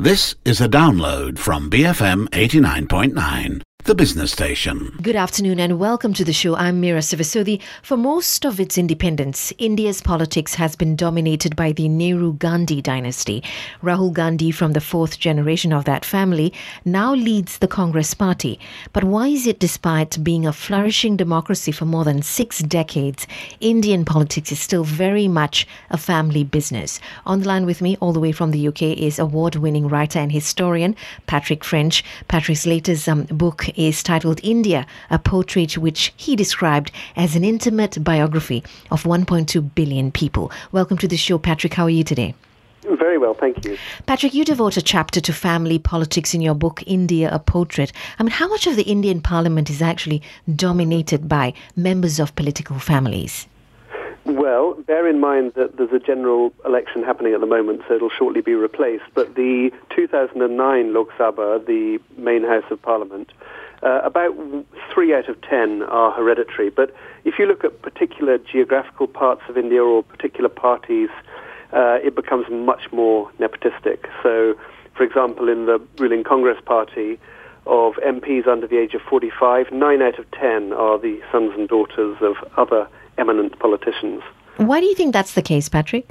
This is a download from BFM 89.9, the business station. Good afternoon and welcome to the show. I'm Meera Sivasodi. For most of its independence, India's politics has been dominated by the Nehru-Gandhi dynasty. Rahul Gandhi, from the fourth generation of that family, now leads the Congress party. But why is it, despite being a flourishing democracy for more than 6 decades, Indian politics is still very much a family business? On the line with me, all the way from the UK, is award-winning writer and historian Patrick French. Patrick's latest book is titled India, a Portrait, which he described as an intimate biography of 1.2 billion people. Welcome to the show, Patrick. How are you today? Very well, thank you. Patrick, you devote a chapter to family politics in your book, India, a Portrait. I mean, how much of the Indian parliament is actually dominated by members of political families? Well, bear in mind that there's a general election happening at the moment, so it'll shortly be replaced. But the 2009 Lok Sabha, the main house of parliament, about 3 out of 10 are hereditary. But if you look at particular geographical parts of India or particular parties, it becomes much more nepotistic. So, for example, in the ruling Congress party, of MPs under the age of 45, 9 out of 10 are the sons and daughters of other eminent politicians. Why do you think that's the case, Patrick?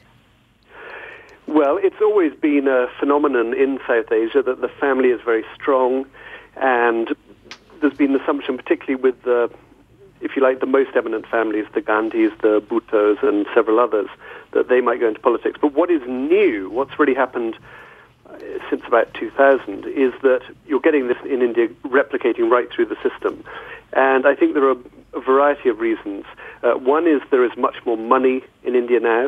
Well, it's always been a phenomenon in South Asia that the family is very strong, and there's been an assumption, particularly with the, if you like, the most eminent families, the Gandhis, the Bhuttos, and several others, that they might go into politics. But what is new, what's really happened since about 2000, is that you're getting this in India replicating right through the system. And I think there are a variety of reasons. One is there is much more money in India now.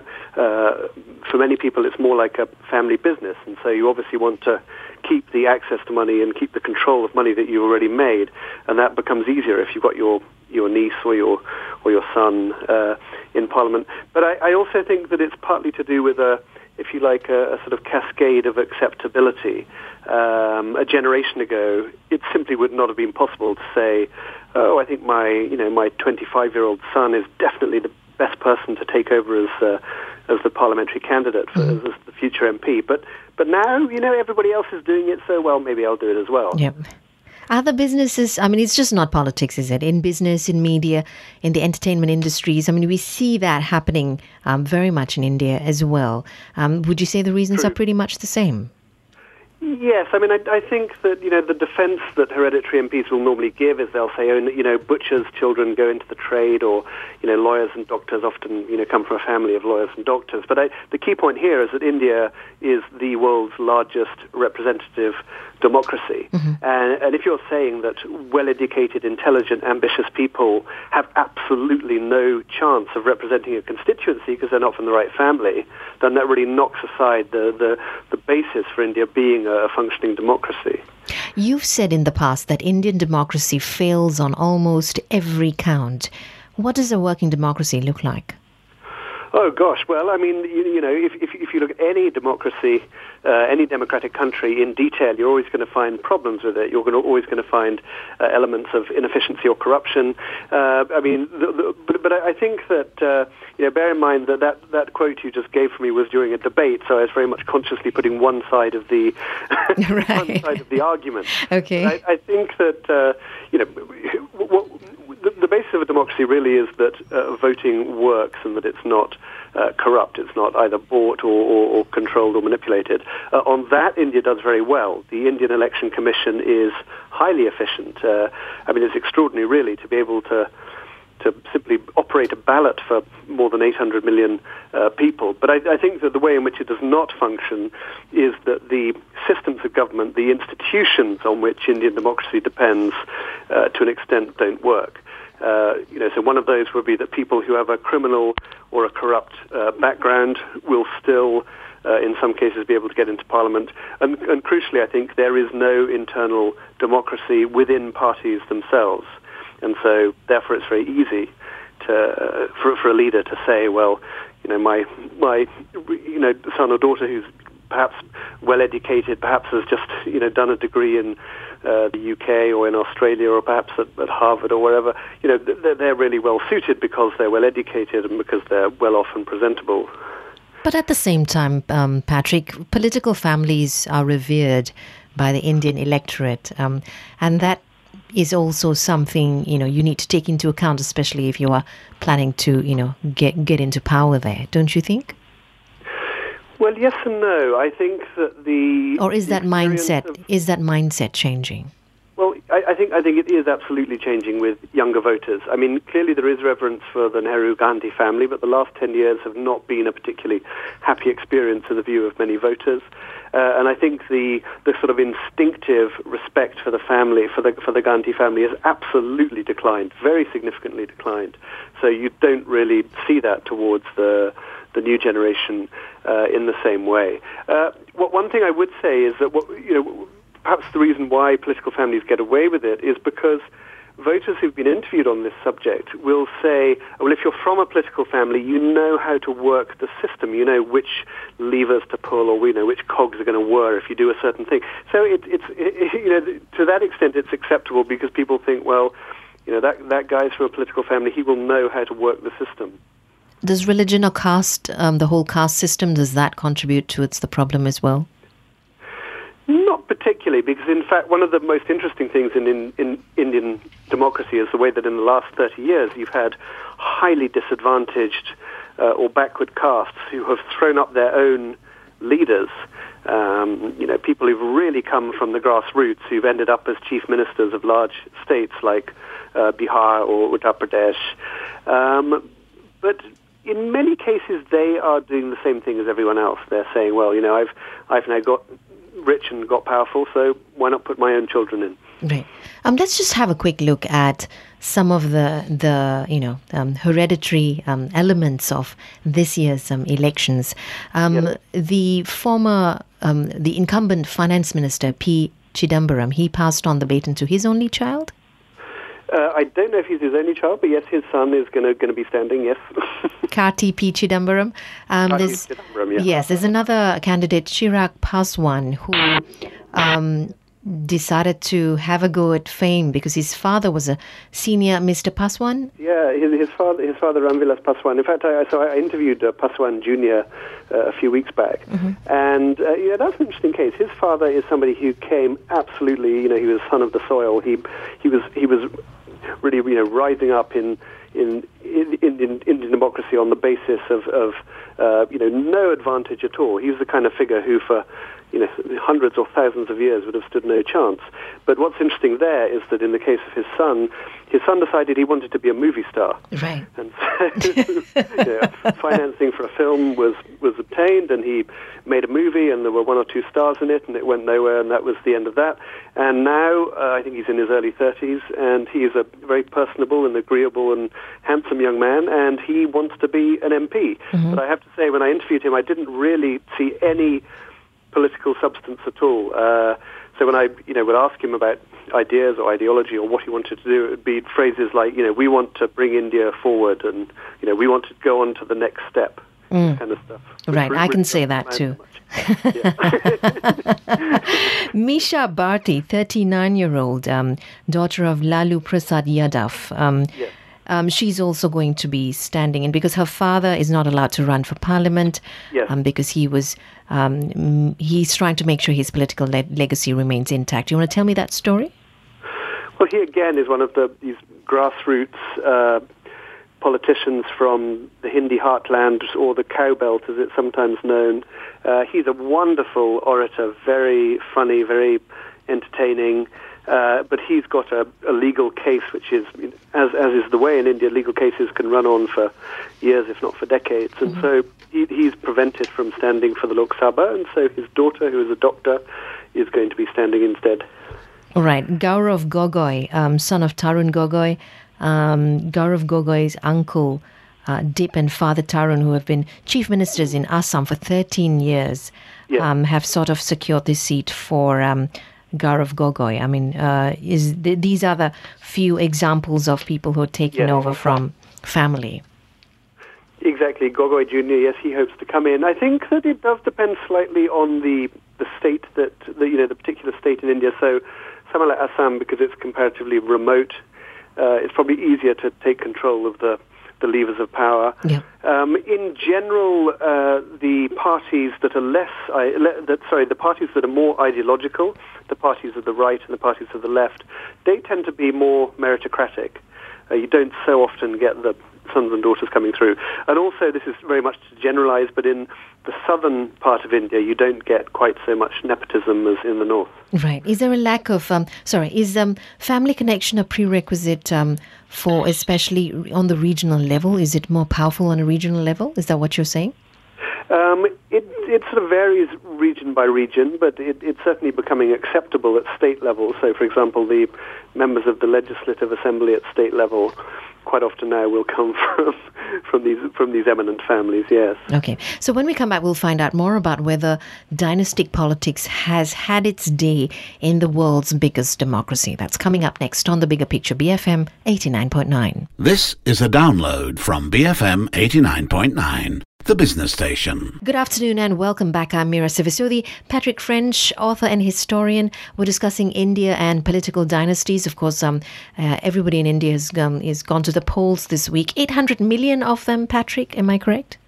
For many people, it's more like a family business, and so you obviously want to keep the access to money and keep the control of money that you've already made, and that becomes easier if you've got your niece or your son in Parliament. But I also think that it's partly to do with if you like, a sort of cascade of acceptability. A generation ago, it simply would not have been possible to say, oh, I think my 25-year-old son is definitely the best person to take over as the parliamentary candidate as the future MP. But now, everybody else is doing it, so, well, maybe I'll do it as well. Yep. Other businesses, I mean, it's just not politics, is it? In business, in media, in the entertainment industries, I mean, we see that happening very much in India as well. Would you say the reasons are pretty much the same? Yes, I mean, I think that, the defense that hereditary MPs will normally give is they'll say, butchers' children go into the trade, or, lawyers and doctors often, come from a family of lawyers and doctors. But the key point here is that India is the world's largest representative democracy. Mm-hmm. And if you're saying that well-educated, intelligent, ambitious people have absolutely no chance of representing a constituency because they're not from the right family, then that really knocks aside the basis for India being a functioning democracy. You've said in the past that Indian democracy fails on almost every count. What does a working democracy look like? Oh, gosh. Well, I mean, if you look at any democracy, any democratic country in detail, you're always going to find problems with it. You're always going to find elements of inefficiency or corruption. But I think that, bear in mind that quote you just gave for me was during a debate, so I was very much consciously putting one side of the right. one side of the argument. Okay. I think that, the basis of a democracy really is that voting works and that it's not corrupt. It's not either bought or controlled or manipulated. On that, India does very well. The Indian Election Commission is highly efficient. It's extraordinary, really, to be able to simply operate a ballot for more than 800 million people. But I think that the way in which it does not function is that the systems of government, the institutions on which Indian democracy depends, to an extent, don't work. So one of those would be that people who have a criminal or a corrupt background will still, in some cases, be able to get into Parliament. And crucially, I think there is no internal democracy within parties themselves. And so, therefore, it's very easy for a leader to say, well, my son or daughter who's perhaps well-educated, perhaps has just, done a degree in the UK or in Australia or perhaps at Harvard or wherever, they're really well-suited because they're well-educated and because they're well-off and presentable. But at the same time, Patrick, political families are revered by the Indian electorate, and that is also something you need to take into account, especially if you are planning to get into power there, don't you think? Well, yes and no. I think that is that mindset changing? Well, I think it is absolutely changing with younger voters. I mean, clearly there is reverence for the Nehru-Gandhi family, but the last 10 years have not been a particularly happy experience in the view of many voters. And I think the sort of instinctive respect for the family, for the Gandhi family, has absolutely declined, very significantly declined. So you don't really see that towards the new generation in the same way. One thing I would say is that perhaps the reason why political families get away with it is because voters who've been interviewed on this subject will say, well, if you're from a political family, you know how to work the system. You know which levers to pull, or which cogs are going to whir if you do a certain thing. So it's to that extent it's acceptable because people think, well, that guy's from a political family, he will know how to work the system. Does religion or caste, the whole caste system, does that contribute towards the problem as well? Not particularly, because in fact one of the most interesting things in Indian democracy is the way that in the last 30 years you've had highly disadvantaged or backward castes who have thrown up their own leaders, people who've really come from the grassroots, who've ended up as chief ministers of large states like Bihar or Uttar Pradesh. But in many cases they are doing the same thing as everyone else. They're saying, well, I've now got rich and got powerful, so why not put my own children in? Right. Let's just have a quick look at some of the hereditary elements of this year's elections. The former, the incumbent finance minister, P. Chidambaram, he passed on the baton to his only child? I don't know if he's his only child, but yes, his son is going to be standing, yes. Karti P. Chidambaram. Yes, there's another candidate, Chirag Paswan, who decided to have a go at fame because his father was a senior Mr. Paswan. Yeah, his father Ramvilas Paswan. In fact, I interviewed Paswan Jr. A few weeks back, and that's an interesting case. His father is somebody who came absolutely, he was son of the soil. He was really, rising up in Indian democracy on the basis of no advantage at all. He was the kind of figure who for hundreds or thousands of years would have stood no chance. But what's interesting there is that in the case of his son decided he wanted to be a movie star. Right. And so financing for a film was obtained, and he made a movie, and there were one or two stars in it, and it went nowhere, and that was the end of that. And now I think he's in his early 30s, and he's a very personable and agreeable and handsome young man, and he wants to be an MP. But I have to say, when I interviewed him, I didn't really see any political substance at all. So when I, would ask him about ideas or ideology or what he wanted to do, it would be phrases like, we want to bring India forward, and we want to go on to the next step, kind of stuff. Right, I can say that too. Misha Bharti, 39-year-old, daughter of Lalu Prasad Yadav. She's also going to be standing in because her father is not allowed to run for parliament because he's trying to make sure his political legacy remains intact. Do you want to tell me that story? Well, he again is one of these grassroots politicians from the Hindi heartland, or the cow belt as it's sometimes known. He's a wonderful orator, very funny, very entertaining. But he's got a legal case which is, as is the way in India, legal cases can run on for years, if not for decades. And so he's prevented from standing for the Lok Sabha, and so his daughter, who is a doctor, is going to be standing instead. All right. Gaurav Gogoi, son of Tarun Gogoi, Gaurav Gogoi's uncle, Dip, and father Tarun, who have been chief ministers in Assam for 13 years, have sort of secured this seat for Gaurav Gogoi. I mean, these are the few examples of people who are taking over from family. Exactly. Gogoi Jr., yes, he hopes to come in. I think that it does depend slightly on the state the particular state in India. So somewhere like Assam, because it's comparatively remote, it's probably easier to take control of the the levers of power. Yeah. In general, the parties that are the parties that are more ideological, the parties of the right and the parties of the left, they tend to be more meritocratic. You don't so often get the sons and daughters coming through. And also, this is very much to generalize, but in the southern part of India, you don't get quite so much nepotism as in the north. Right. Is there a lack of, is family connection a prerequisite for, especially on the regional level? Is it more powerful on a regional level? Is that what you're saying? It sort of varies region by region, but it's certainly becoming acceptable at state level. So, for example, the members of the Legislative Assembly at state level quite often now will come from these eminent families, yes. Okay. So when we come back, we'll find out more about whether dynastic politics has had its day in the world's biggest democracy. That's coming up next on The Bigger Picture, BFM 89.9. This is a download from BFM 89.9. The business station. Good afternoon and welcome back. I'm Mira Sivasodi. Patrick French, author and historian. We're discussing India and political dynasties. Of course, everybody in India has gone to the polls this week. 800 million of them, Patrick, am I correct?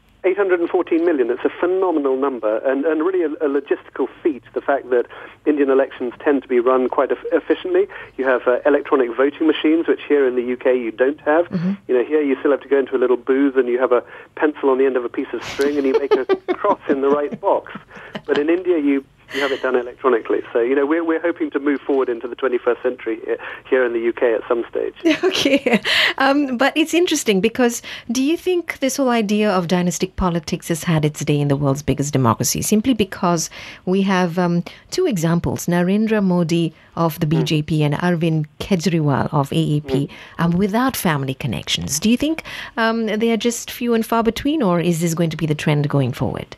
814 million. It's a phenomenal number and really a logistical feat, the fact that Indian elections tend to be run quite efficiently. You have electronic voting machines, which here in the UK you don't have. Mm-hmm. Here you still have to go into a little booth and you have a pencil on the end of a piece of string and you make a cross in the right box. But in India you have it done electronically. So, we're hoping to move forward into the 21st century here in the UK at some stage. Okay. But it's interesting because do you think this whole idea of dynastic politics has had its day in the world's biggest democracy? Simply because we have two examples, Narendra Modi of the BJP and Arvind Kejriwal of AAP, without family connections. Do you think they are just few and far between, or is this going to be the trend going forward?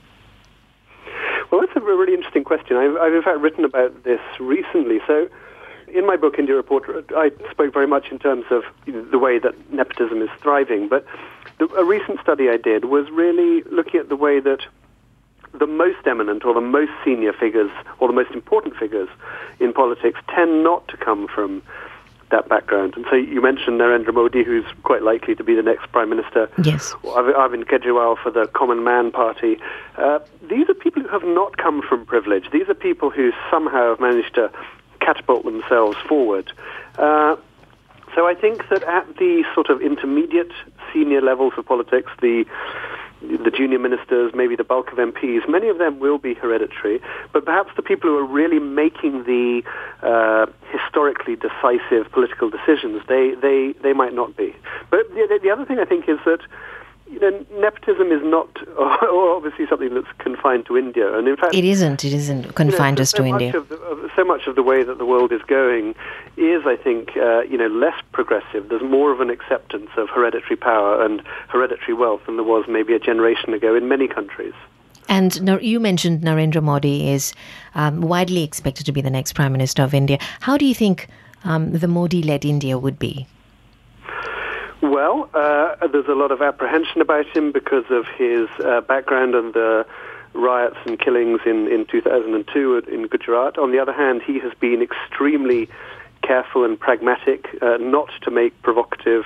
Well, that's a really interesting question. I've in fact written about this recently. So in my book, India Report, I spoke very much in terms of the way that nepotism is thriving. But a recent study I did was really looking at the way that the most eminent or the most senior figures or the most important figures in politics tend not to come from that background. And so you mentioned Narendra Modi, who's quite likely to be the next Prime Minister. Yes. Or Arvind Kejriwal for the Common Man Party. These are people who have not come from privilege. These are people who somehow have managed to catapult themselves forward. So I think that at the sort of intermediate senior levels of politics, the junior ministers, maybe the bulk of MPs, many of them will be hereditary, but perhaps the people who are really making the historically decisive political decisions, they might not be. But the other thing I think is that nepotism is not obviously something that's confined to India, and in fact it isn't confined just to India. So much of the way that the world is going is, I think, less progressive. There's more of an acceptance of hereditary power and hereditary wealth than there was maybe a generation ago in many countries. And you mentioned Narendra Modi is widely expected to be the next Prime Minister of India. How do you think the Modi-led India would be? Well, there's a lot of apprehension about him because of his background and the riots and killings in 2002 in Gujarat. On the other hand, he has been extremely careful and pragmatic not to make provocative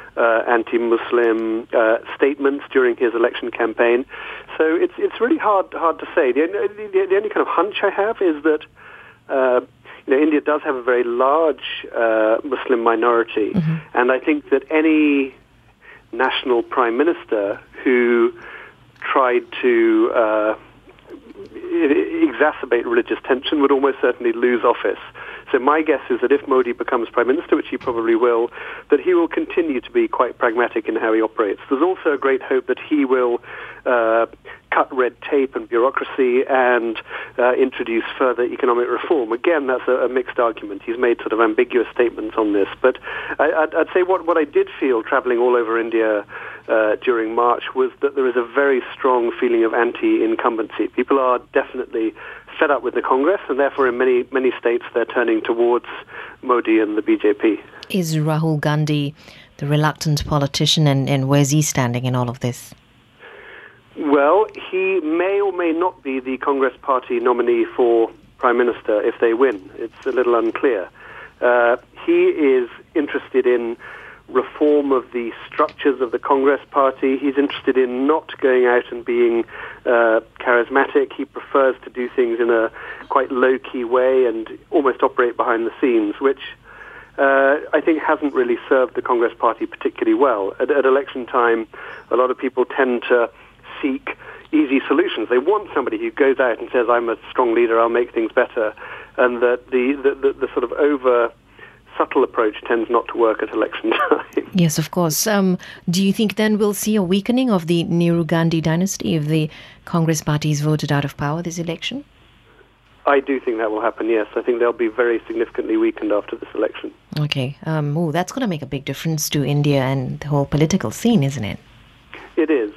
anti-Muslim statements during his election campaign. So it's really hard to say. The only kind of hunch I have is that India does have a very large Muslim minority, and I think that any national prime minister who tried to exacerbate religious tension would almost certainly lose office. So my guess is that if Modi becomes Prime Minister, which he probably will, that he will continue to be quite pragmatic in how he operates. There's also a great hope that he will cut red tape and bureaucracy and introduce further economic reform. Again, that's a mixed argument. He's made sort of ambiguous statements on this. But I'd say what I did feel traveling all over India during March was that there is a very strong feeling of anti-incumbency. People are definitely fed up with the Congress, and therefore in many states they're turning towards Modi and the BJP. Is Rahul Gandhi the reluctant politician, and where's he standing in all of this? Well, he may or may not be the Congress party nominee for Prime Minister if they win. It's a little unclear. He is interested in reform of the structures of the Congress Party. He's interested in not going out and being charismatic. He prefers to do things in a quite low-key way and almost operate behind the scenes, which I think hasn't really served the Congress Party particularly well. At election time, a lot of people tend to seek easy solutions. They want somebody who goes out and says, I'm a strong leader, I'll make things better, and that the sort of over-subtle approach tends not to work at election time. Yes, of course. Do you think then we'll see a weakening of the Nehru-Gandhi dynasty if the Congress Party is voted out of power this election? I do think that will happen, yes. I think they'll be very significantly weakened after this election. Okay. That's going to make a big difference to India and the whole political scene, isn't it? It is.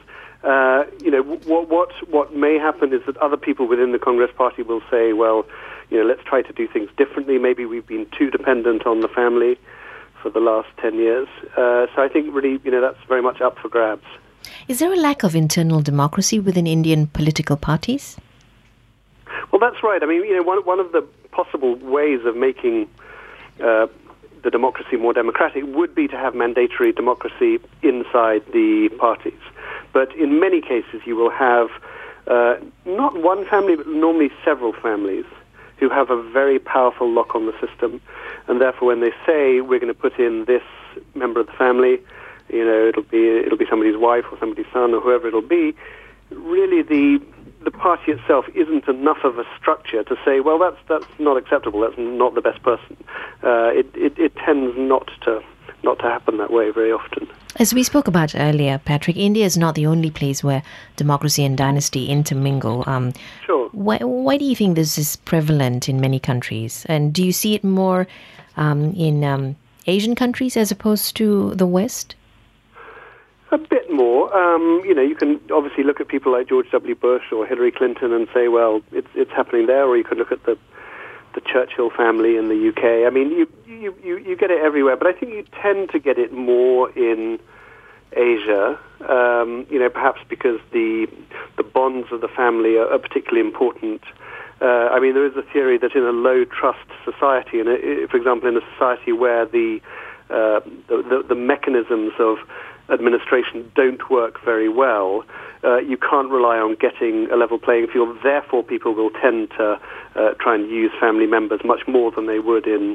What may happen is that other people within the Congress Party will say, well, let's try to do things differently. Maybe we've been too dependent on the family for the last 10 years. So I think really, that's very much up for grabs. Is there a lack of internal democracy within Indian political parties? Well, that's right. I mean, one of the possible ways of making the democracy more democratic would be to have mandatory democracy inside the parties. But in many cases, you will have not one family, but normally several families who have a very powerful lock on the system. And therefore, when they say we're going to put in this member of the family, it'll be somebody's wife or somebody's son or whoever it'll be, really the party itself isn't enough of a structure to say, well, that's not acceptable, that's not the best person. It tends not to happen that way very often. As we spoke about earlier, Patrick, India is not the only place where democracy and dynasty intermingle. Sure. Why do you think this is prevalent in many countries? And do you see it more in Asian countries as opposed to the West? A bit more. You can obviously look at people like George W. Bush or Hillary Clinton and say, well, it's happening there, or you can look at the Churchill family in the UK. I mean, you get it everywhere, but I think you tend to get it more in Asia, perhaps because the bonds of the family are particularly important. I mean, there is a theory that in a low-trust society, for example, in a society where the mechanisms of administration don't work very well, you can't rely on getting a level playing field. Therefore, people will tend to try and use family members much more than they would in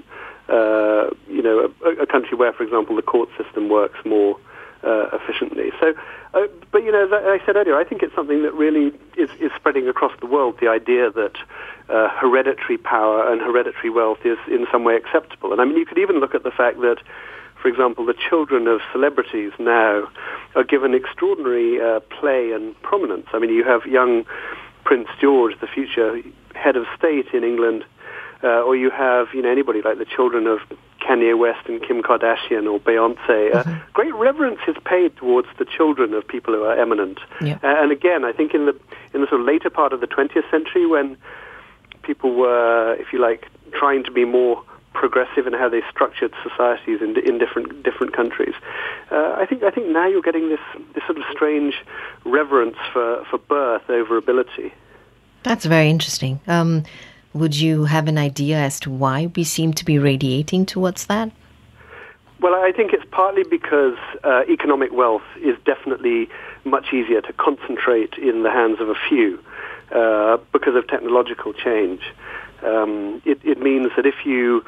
a country where, for example, the court system works more efficiently. So, but as I said earlier, I think it's something that really is spreading across the world, the idea that hereditary power and hereditary wealth is in some way acceptable. And I mean, you could even look at the fact that, for example, the children of celebrities now are given extraordinary play and prominence. I mean, you have young Prince George, the future head of state in England, or you have anybody like the children of Kanye West and Kim Kardashian or Beyonce. Great reverence is paid towards the children of people who are eminent. Yeah. And again, I think in the sort of later part of the 20th century, when people were, if you like, trying to be more progressive in how they structured societies in different countries. I think now you're getting this sort of strange reverence for birth over ability. That's very interesting. Would you have an idea as to why we seem to be radiating towards that? Well, I think it's partly because economic wealth is definitely much easier to concentrate in the hands of a few because of technological change. It means that if you,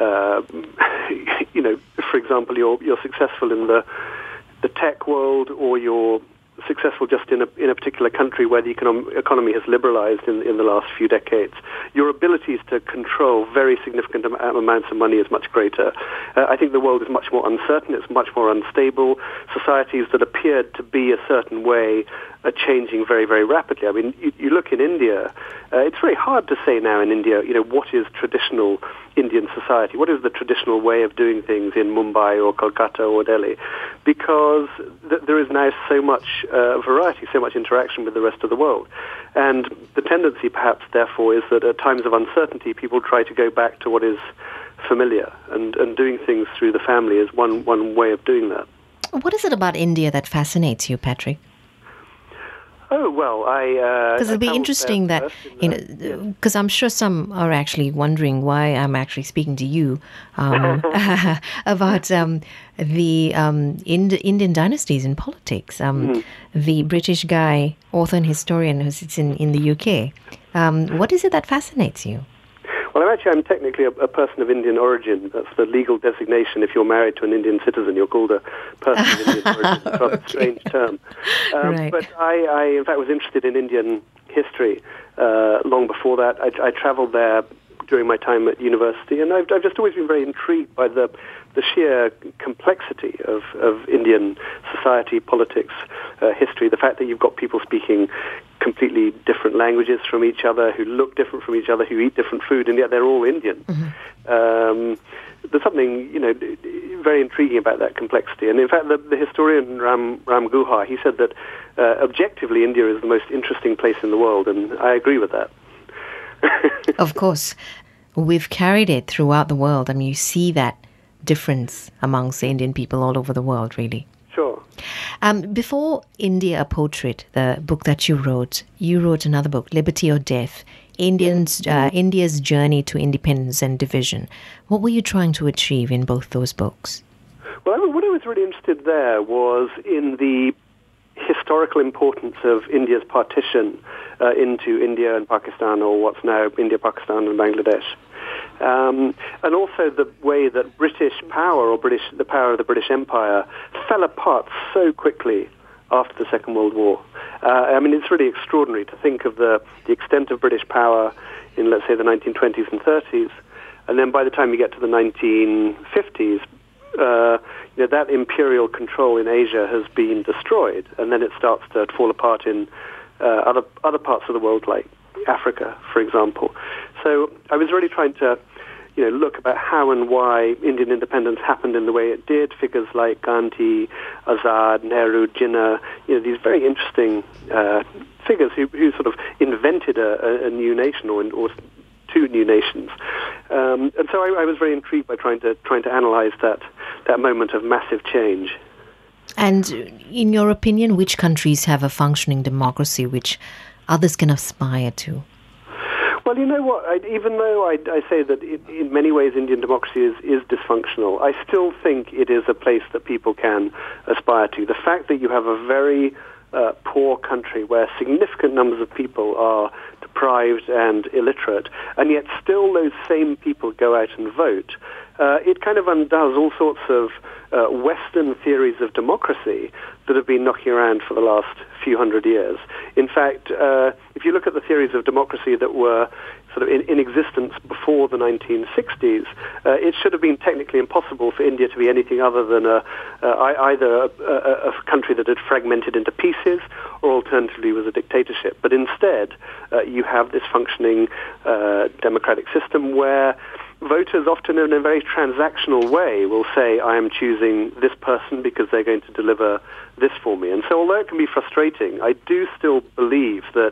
for example, you're successful in the tech world, or you're successful just in a particular country where the economy has liberalized in the last few decades, your abilities to control very significant amounts of money is much greater. I think the world is much more uncertain, it's much more unstable. Societies that appeared to be a certain way are changing very, very rapidly. I mean, you look in India, it's very hard to say now in India, what is traditional Indian society? What is the traditional way of doing things in Mumbai or Kolkata or Delhi? Because there is now so much variety, so much interaction with the rest of the world. And the tendency, perhaps, therefore, is that at times of uncertainty, people try to go back to what is familiar, and doing things through the family is one way of doing that. What is it about India that fascinates you, Patrick? Oh, well, because it'll be interesting that, because I'm sure some are actually wondering why I'm actually speaking to you about the Indian dynasties in politics. The British guy, author and historian who sits in the UK. What is it that fascinates you? Well, I'm technically a person of Indian origin. That's the legal designation. If you're married to an Indian citizen, you're called a person of Indian origin. It's a strange term. Right. But I, in fact, was interested in Indian history long before that. I traveled there during my time at university, and I've just always been very intrigued by the sheer complexity of Indian society, politics, history. The fact that you've got people speaking completely different languages from each other, who look different from each other, who eat different food, and yet they're all Indian. There's something, very intriguing about that complexity. And in fact, the historian Ram Guha, he said that objectively India is the most interesting place in the world, and I agree with that. Of course. We've carried it throughout the world. I mean, you see that difference amongst the Indian people all over the world, really. Sure. Before India, A Portrait, the book that you wrote another book, Liberty or Death, India's Journey to Independence and Division. What were you trying to achieve in both those books? Well, what I was really interested there was in the historical importance of India's partition into India and Pakistan, or what's now India, Pakistan, and Bangladesh. And also the way that British power, or the power of the British Empire, fell apart so quickly after the Second World War. It's really extraordinary to think of the extent of British power in, let's say, the 1920s and 30s, and then by the time you get to the 1950s, that imperial control in Asia has been destroyed, and then it starts to fall apart in other parts of the world, like Africa, for example. So I was really trying to, look about how and why Indian independence happened in the way it did. Figures like Gandhi, Azad, Nehru, Jinnah, these very interesting figures who sort of invented a new nation or two new nations. And so I was very intrigued by trying to analyze that moment of massive change. And in your opinion, which countries have a functioning democracy which others can aspire to? Well, you know what? Even though I say that in many ways Indian democracy is dysfunctional, I still think it is a place that people can aspire to. The fact that you have a very poor country where significant numbers of people are deprived and illiterate, and yet still those same people go out and vote, it kind of undoes all sorts of Western theories of democracy that have been knocking around for the last few hundred years. In fact, if you look at the theories of democracy that were sort of in existence before the 1960s, it should have been technically impossible for India to be anything other than either a country that had fragmented into pieces, or alternatively was a dictatorship. But instead, you have this functioning democratic system where voters, often in a very transactional way, will say, I am choosing this person because they're going to deliver this for me. And so although it can be frustrating, I do still believe that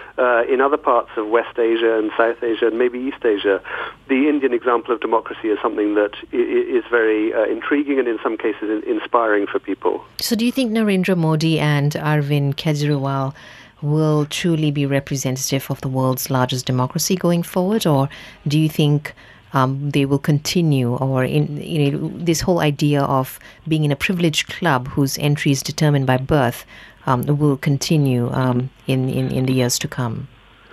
in other parts of West Asia and South Asia and maybe East Asia, the Indian example of democracy is something that is very intriguing and in some cases inspiring for people. So do you think Narendra Modi and Arvind Kejriwal will truly be representative of the world's largest democracy going forward, or do you think they will continue, or this whole idea of being in a privileged club whose entry is determined by birth will continue in the years to come?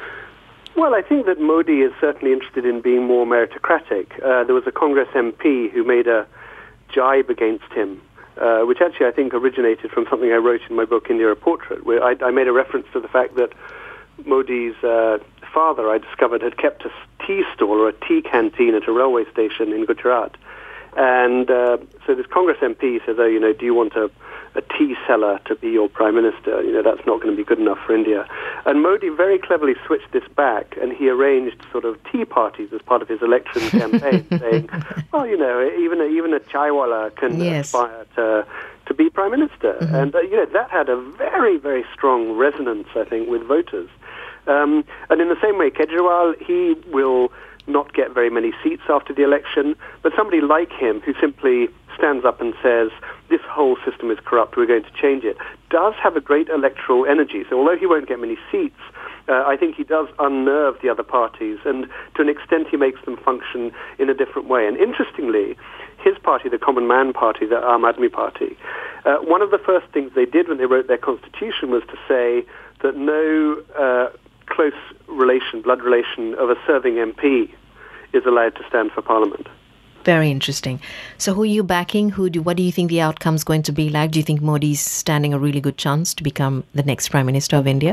Well, I think that Modi is certainly interested in being more meritocratic. There was a Congress MP who made a jibe against him, which actually I think originated from something I wrote in my book, India, A Portrait, where I made a reference to the fact that Modi's father, I discovered, had kept a tea stall or a tea canteen at a railway station in Gujarat. And so this Congress MP said, do you want a tea seller to be your prime minister? That's not going to be good enough for India. And Modi very cleverly switched this back, and he arranged sort of tea parties as part of his election campaign, saying, well, even a chaiwala can aspire to be prime minister. Mm-hmm. And, that had a very, very strong resonance, I think, with voters. And in the same way, Kejriwal, he will not get very many seats after the election, but somebody like him who simply stands up and says, this whole system is corrupt, we're going to change it, does have a great electoral energy. So although he won't get many seats, I think he does unnerve the other parties, and to an extent he makes them function in a different way. And interestingly, his party, the Common Man Party, the Aam Aadmi Party, one of the first things they did when they wrote their constitution was to say that no close relation, blood relation of a serving MP is allowed to stand for Parliament. Very interesting. So who are you backing? What do you think the outcome's going to be like? Do you think Modi's standing a really good chance to become the next Prime Minister of India?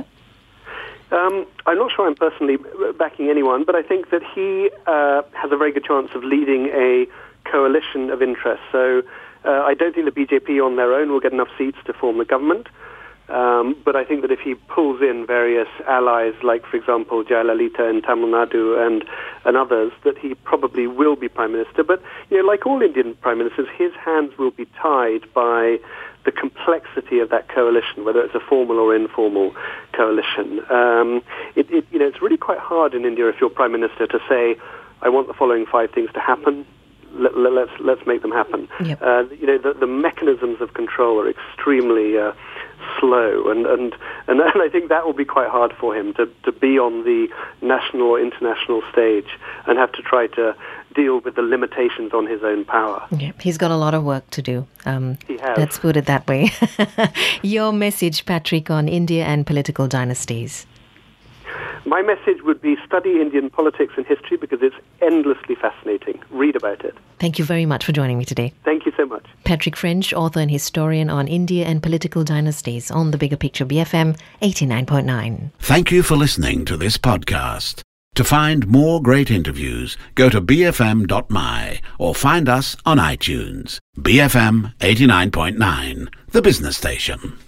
I'm not sure I'm personally backing anyone, but I think that he has a very good chance of leading a coalition of interests. So I don't think the BJP on their own will get enough seats to form the government. But I think that if he pulls in various allies, like, for example, Jayalalitha in Tamil Nadu and others, that he probably will be Prime Minister. But, like all Indian Prime Ministers, his hands will be tied by the complexity of that coalition, whether it's a formal or informal coalition. It's really quite hard in India if you're Prime Minister to say, I want the following 5 things to happen. Let's make them happen. Yep. The mechanisms of control are extremely slow, and I think that will be quite hard for him to be on the national or international stage and have to try to deal with the limitations on his own power. Yeah, he's got a lot of work to do. He has. Let's put it that way. Your message, Patrick, on India and political dynasties? My message would be study Indian politics and history because it's endlessly fascinating. Read about it. Thank you very much for joining me today. Thank you so much. Patrick French, author and historian on India and political dynasties on The Bigger Picture, BFM 89.9. Thank you for listening to this podcast. To find more great interviews, go to bfm.my or find us on iTunes. BFM 89.9, the business station.